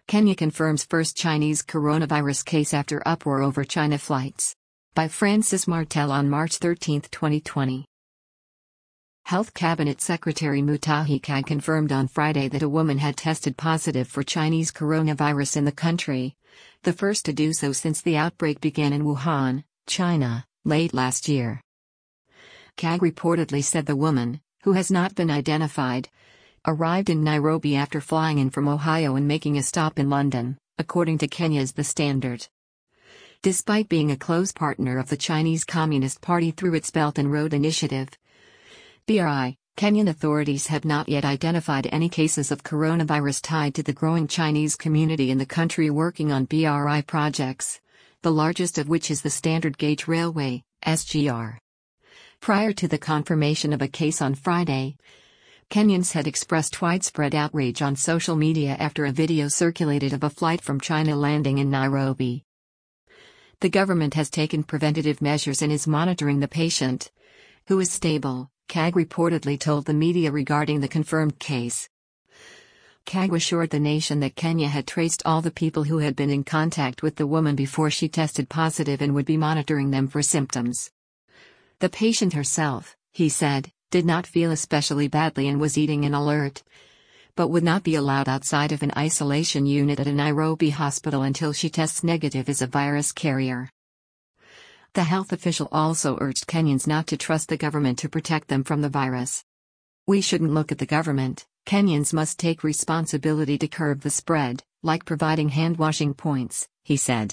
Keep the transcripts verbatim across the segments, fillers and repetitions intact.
Kenya confirms first Chinese coronavirus case after uproar over China flights. By Francis Martel on March thirteenth, twenty twenty. Health Cabinet Secretary Mutahi Kagwe confirmed on Friday that a woman had tested positive for Chinese coronavirus in the country, the first to do so since the outbreak began in Wuhan, China, late last year. Kagwe reportedly said the woman, who has not been identified, arrived in Nairobi after flying in from Ohio and making a stop in London, according to Kenya's The Standard. Despite being a close partner of the Chinese Communist Party through its Belt and Road Initiative, B R I, Kenyan authorities have not yet identified any cases of coronavirus tied to the growing Chinese community in the country working on B R I projects, the largest of which is the Standard Gauge Railway, S G R. Prior to the confirmation of a case on Friday, Kenyans had expressed widespread outrage on social media after a video circulated of a flight from China landing in Nairobi. The government has taken preventative measures and is monitoring the patient, who is stable, Kagwe reportedly told the media regarding the confirmed case. Kagwe assured the nation that Kenya had traced all the people who had been in contact with the woman before she tested positive and would be monitoring them for symptoms. The patient herself, he said, did not feel especially badly and was eating and alert, but would not be allowed outside of an isolation unit at a Nairobi hospital until she tests negative as a virus carrier. The health official also urged Kenyans not to trust the government to protect them from the virus. "We shouldn't look at the government, Kenyans must take responsibility to curb the spread, like providing hand-washing points," he said.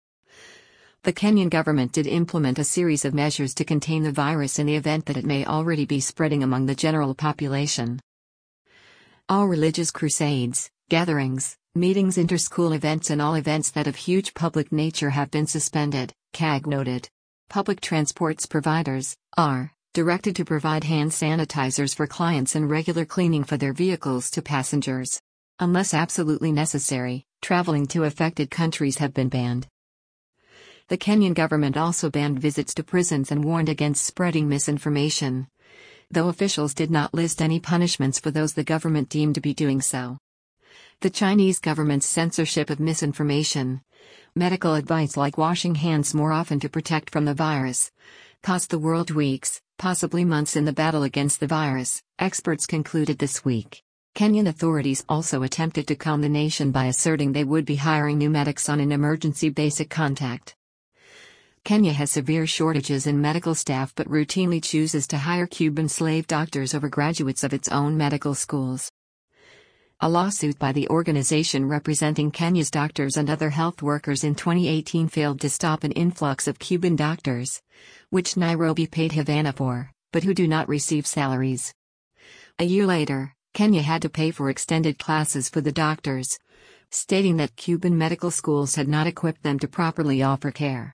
The Kenyan government did implement a series of measures to contain the virus in the event that it may already be spreading among the general population. All religious crusades, gatherings, meetings, inter-school events and all events that of huge public nature have been suspended, Kagwe noted. Public transports providers are directed to provide hand sanitizers for clients and regular cleaning for their vehicles to passengers. Unless absolutely necessary, traveling to affected countries have been banned. The Kenyan government also banned visits to prisons and warned against spreading misinformation, though officials did not list any punishments for those the government deemed to be doing so. The Chinese government's censorship of misinformation, medical advice like washing hands more often to protect from the virus, cost the world weeks, possibly months in the battle against the virus, experts concluded this week. Kenyan authorities also attempted to calm the nation by asserting they would be hiring new medics on an emergency basic contact. Kenya has severe shortages in medical staff but routinely chooses to hire Cuban slave doctors over graduates of its own medical schools. A lawsuit by the organization representing Kenya's doctors and other health workers in twenty eighteen failed to stop an influx of Cuban doctors, which Nairobi paid Havana for, but who do not receive salaries. A year later, Kenya had to pay for extended classes for the doctors, stating that Cuban medical schools had not equipped them to properly offer care.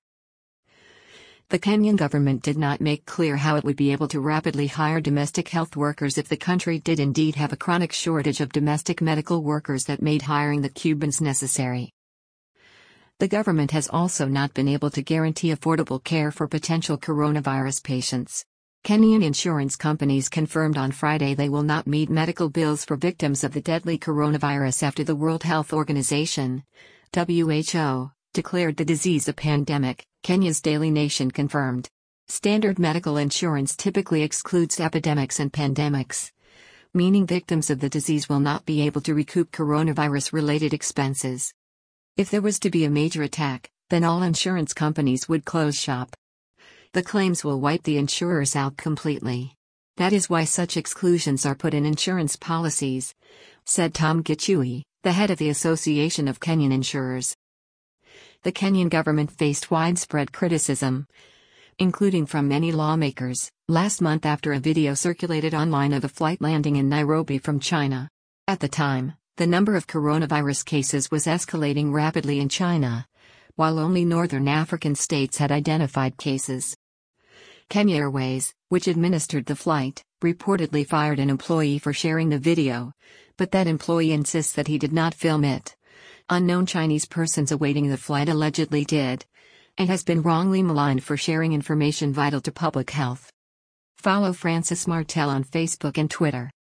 The Kenyan government did not make clear how it would be able to rapidly hire domestic health workers if the country did indeed have a chronic shortage of domestic medical workers that made hiring the Cubans necessary. The government has also not been able to guarantee affordable care for potential coronavirus patients. Kenyan insurance companies confirmed on Friday they will not meet medical bills for victims of the deadly coronavirus after the World Health Organization, W H O, declared the disease a pandemic, Kenya's Daily Nation confirmed. Standard medical insurance typically excludes epidemics and pandemics, meaning victims of the disease will not be able to recoup coronavirus-related expenses. If there was to be a major attack, then all insurance companies would close shop. The claims will wipe the insurers out completely. That is why such exclusions are put in insurance policies, said Tom Gichui, the head of the Association of Kenyan Insurers. The Kenyan government faced widespread criticism, including from many lawmakers, last month after a video circulated online of a flight landing in Nairobi from China. At the time, the number of coronavirus cases was escalating rapidly in China, while only northern African states had identified cases. Kenya Airways, which administered the flight, reportedly fired an employee for sharing the video, but that employee insists that he did not film it. Unknown Chinese persons awaiting the flight allegedly did, and has been wrongly maligned for sharing information vital to public health. Follow Francis Martel on Facebook and Twitter.